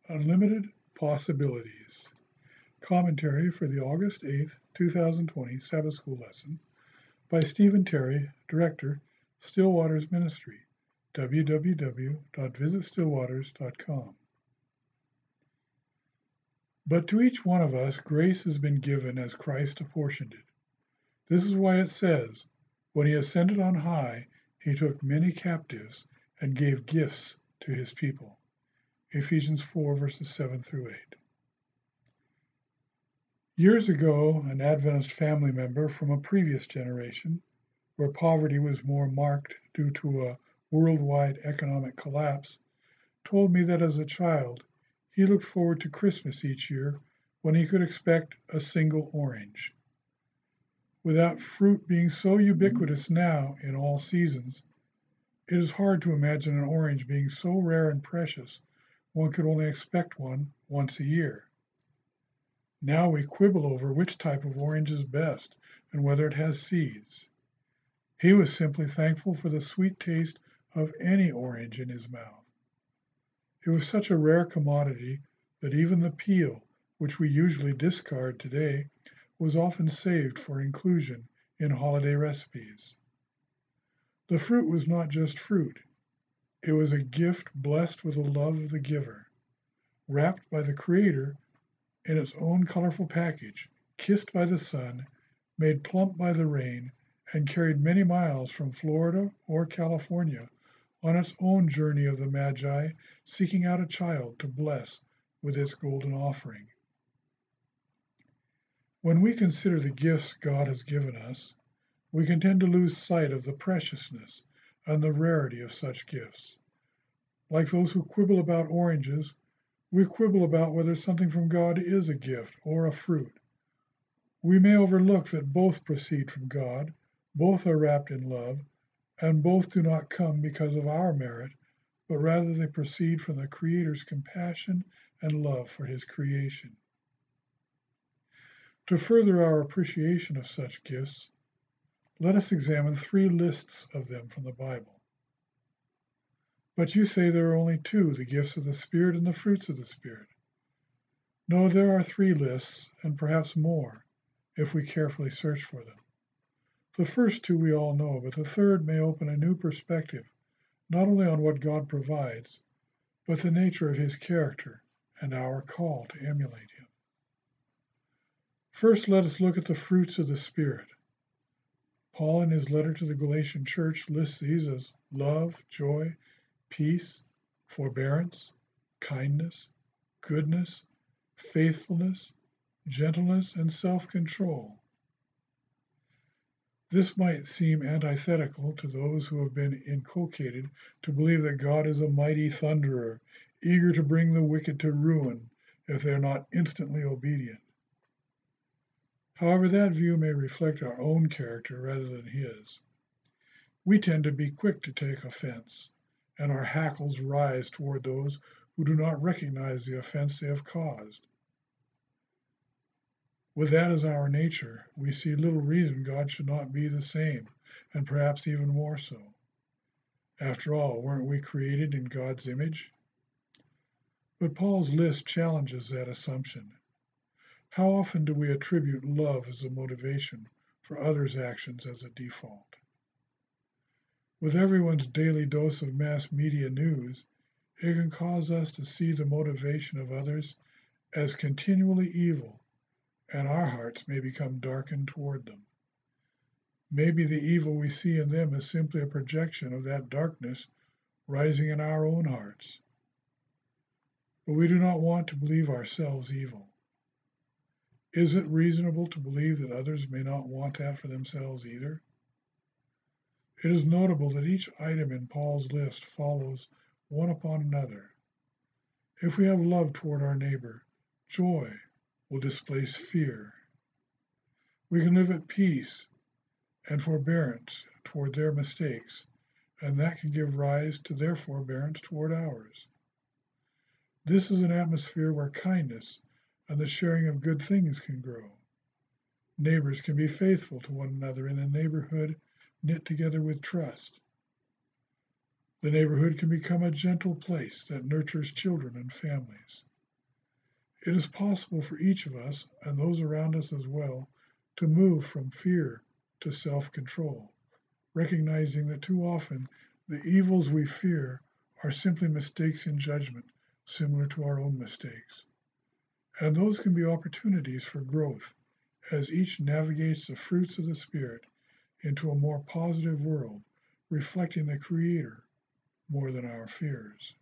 Unlimited Possibilities. Commentary for the August 8th, 2020 Sabbath School lesson by Stephen Terry, Director, Stillwaters Ministry, www.visitstillwaters.com. But to each one of us grace has been given as Christ apportioned it. This is why it says, when he ascended on high, he took many captives and gave gifts to his people. Ephesians 4, verses 7 through 8. Years ago, an Adventist family member from a previous generation, where poverty was more marked due to a worldwide economic collapse, told me that as a child, he looked forward to Christmas each year when he could expect a single orange. Without fruit being so ubiquitous now in all seasons, it is hard to imagine an orange being so rare and precious one could only expect one once a year. Now we quibble over which type of orange is best and whether it has seeds. He was simply thankful for the sweet taste of any orange in his mouth. It was such a rare commodity that even the peel, which we usually discard today, was often saved for inclusion in holiday recipes. The fruit was not just fruit. It was a gift blessed with the love of the giver, wrapped by the Creator in its own colorful package, kissed by the sun, made plump by the rain, and carried many miles from Florida or California on its own journey of the Magi, seeking out a child to bless with its golden offering. When we consider the gifts God has given us, we can tend to lose sight of the preciousness and the rarity of such gifts. Like those who quibble about oranges, we quibble about whether something from God is a gift or a fruit. We may overlook that both proceed from God, both are wrapped in love, and both do not come because of our merit, but rather they proceed from the Creator's compassion and love for his creation. To further our appreciation of such gifts, let us examine 3 lists of them from the Bible. But you say there are only 2, the gifts of the Spirit and the fruits of the Spirit. No, there are 3 lists, and perhaps more, if we carefully search for them. The first 2 we all know, but the third may open a new perspective, not only on what God provides, but the nature of his character and our call to emulate him. First, let us look at the fruits of the Spirit. Paul, in his letter to the Galatian church, lists these as love, joy, peace, forbearance, kindness, goodness, faithfulness, gentleness, and self-control. This might seem antithetical to those who have been inculcated to believe that God is a mighty thunderer, eager to bring the wicked to ruin if they are not instantly obedient. However, that view may reflect our own character rather than his. We tend to be quick to take offense, and our hackles rise toward those who do not recognize the offense they have caused. With that as our nature, we see little reason God should not be the same, and perhaps even more so. After all, weren't we created in God's image? But Paul's list challenges that assumption. How often do we attribute love as a motivation for others' actions as a default? With everyone's daily dose of mass media news, it can cause us to see the motivation of others as continually evil, and our hearts may become darkened toward them. Maybe the evil we see in them is simply a projection of that darkness rising in our own hearts. But we do not want to believe ourselves evil. Is it reasonable to believe that others may not want that for themselves either? It is notable that each item in Paul's list follows one upon another. If we have love toward our neighbor, joy will displace fear. We can live at peace and forbearance toward their mistakes, and that can give rise to their forbearance toward ours. This is an atmosphere where kindness and the sharing of good things can grow. Neighbors can be faithful to one another in a neighborhood knit together with trust. The neighborhood can become a gentle place that nurtures children and families. It is possible for each of us, and those around us as well, to move from fear to self-control, recognizing that too often the evils we fear are simply mistakes in judgment, similar to our own mistakes. And those can be opportunities for growth as each navigates the fruits of the Spirit into a more positive world, reflecting the Creator more than our fears.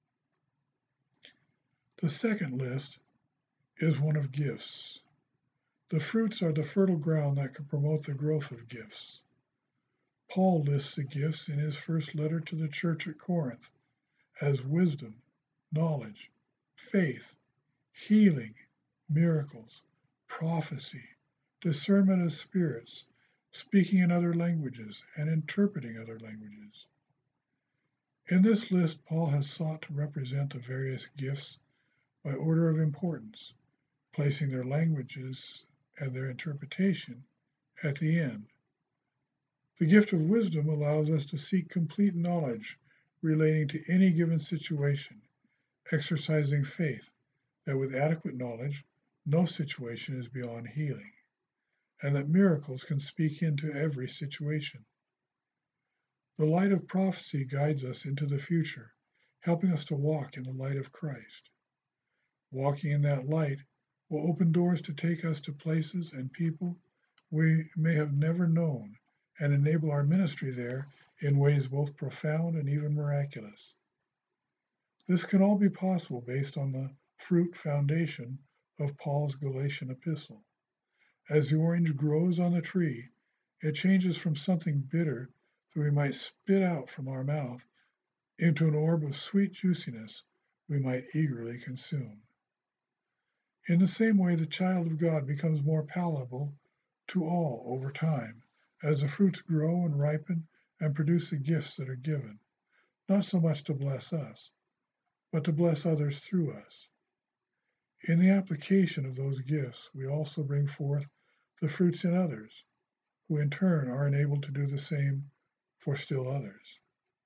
The second list is one of gifts. The fruits are the fertile ground that can promote the growth of gifts. Paul lists the gifts in his first letter to the church at Corinth as wisdom, knowledge, faith, healing, miracles, prophecy, discernment of spirits, speaking in other languages, and interpreting other languages. In this list, Paul has sought to represent the various gifts by order of importance, placing their languages and their interpretation at the end. The gift of wisdom allows us to seek complete knowledge relating to any given situation, exercising faith that with adequate knowledge, no situation is beyond healing, and that miracles can speak into every situation. The light of prophecy guides us into the future, helping us to walk in the light of Christ. Walking in that light will open doors to take us to places and people we may have never known and enable our ministry there in ways both profound and even miraculous. This can all be possible based on the fruit foundation of Paul's Galatian epistle. As the orange grows on the tree, it changes from something bitter that we might spit out from our mouth into an orb of sweet juiciness we might eagerly consume. In the same way, the child of God becomes more palatable to all over time, as the fruits grow and ripen and produce the gifts that are given, not so much to bless us, but to bless others through us. In the application of those gifts, we also bring forth the fruits in others, who in turn are enabled to do the same for still others.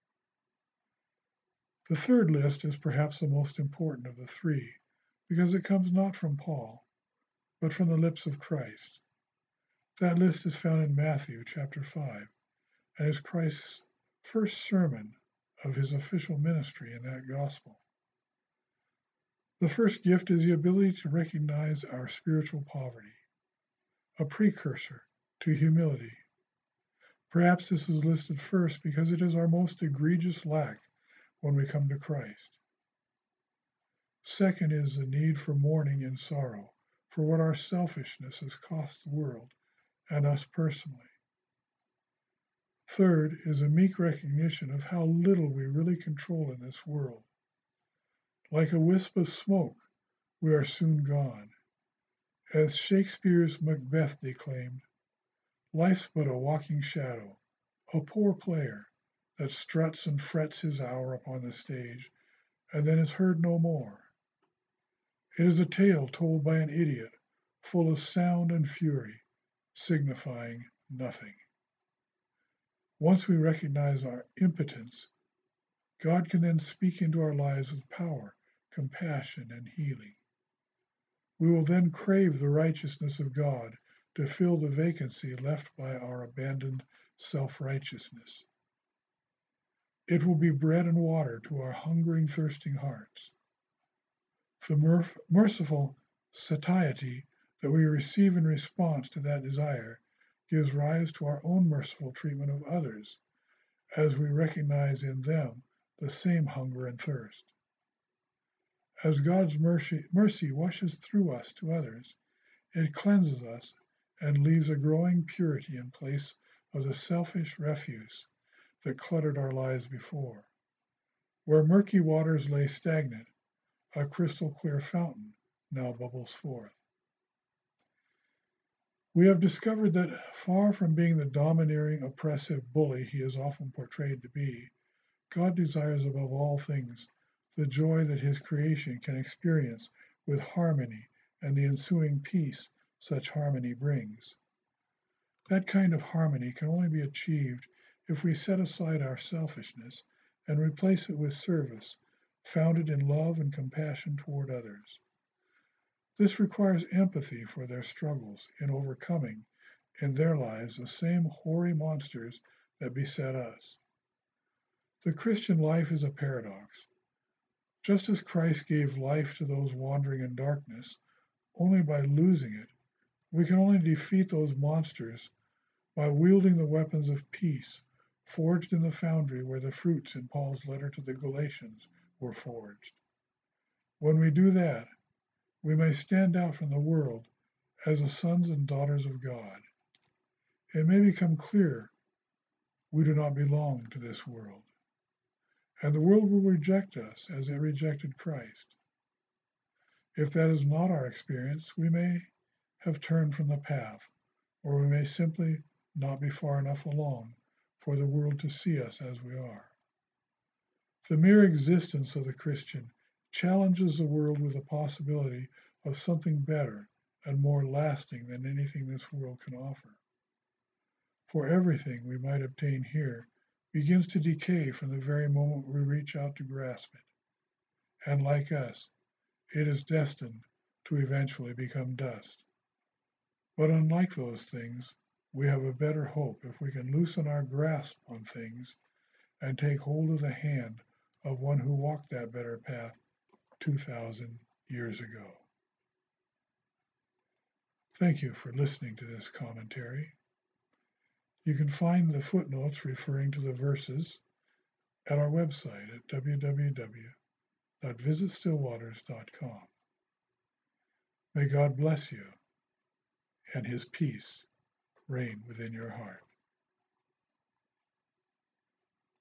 The third list is perhaps the most important of the three, because it comes not from Paul, but from the lips of Christ. That list is found in Matthew chapter 5, and is Christ's first sermon of his official ministry in that gospel. The first gift is the ability to recognize our spiritual poverty, a precursor to humility. Perhaps this is listed first because it is our most egregious lack when we come to Christ. Second is the need for mourning and sorrow for what our selfishness has cost the world and us personally. Third is a meek recognition of how little we really control in this world. Like a wisp of smoke, we are soon gone. As Shakespeare's Macbeth declaimed, life's but a walking shadow, a poor player that struts and frets his hour upon the stage, and then is heard no more. It is a tale told by an idiot, full of sound and fury, signifying nothing. Once we recognize our impotence, God can then speak into our lives with power, compassion, and healing. We will then crave the righteousness of God to fill the vacancy left by our abandoned self-righteousness. It will be bread and water to our hungering, thirsting hearts. The merciful satiety that we receive in response to that desire gives rise to our own merciful treatment of others, as we recognize in them the same hunger and thirst. As God's mercy washes through us to others, it cleanses us and leaves a growing purity in place of the selfish refuse that cluttered our lives before. Where murky waters lay stagnant, a crystal clear fountain now bubbles forth. We have discovered that far from being the domineering, oppressive bully he is often portrayed to be, God desires above all things the joy that his creation can experience with harmony and the ensuing peace such harmony brings. That kind of harmony can only be achieved if we set aside our selfishness and replace it with service, founded in love and compassion toward others. This requires empathy for their struggles in overcoming in their lives the same hoary monsters that beset us. The Christian life is a paradox. Just as Christ gave life to those wandering in darkness, only by losing it, we can only defeat those monsters by wielding the weapons of peace forged in the foundry where the fruits in Paul's letter to the Galatians were forged. When we do that, we may stand out from the world as the sons and daughters of God. It may become clear we do not belong to this world, and the world will reject us as it rejected Christ. If that is not our experience, we may have turned from the path, or we may simply not be far enough along for the world to see us as we are. The mere existence of the Christian challenges the world with the possibility of something better and more lasting than anything this world can offer. For everything we might obtain here begins to decay from the very moment we reach out to grasp it. And like us, it is destined to eventually become dust. But unlike those things, we have a better hope if we can loosen our grasp on things and take hold of the hand of one who walked that better path 2,000 years ago. Thank you for listening to this commentary. You can find the footnotes referring to the verses at our website at www.visitstillwaters.com. May God bless you and his peace reign within your heart.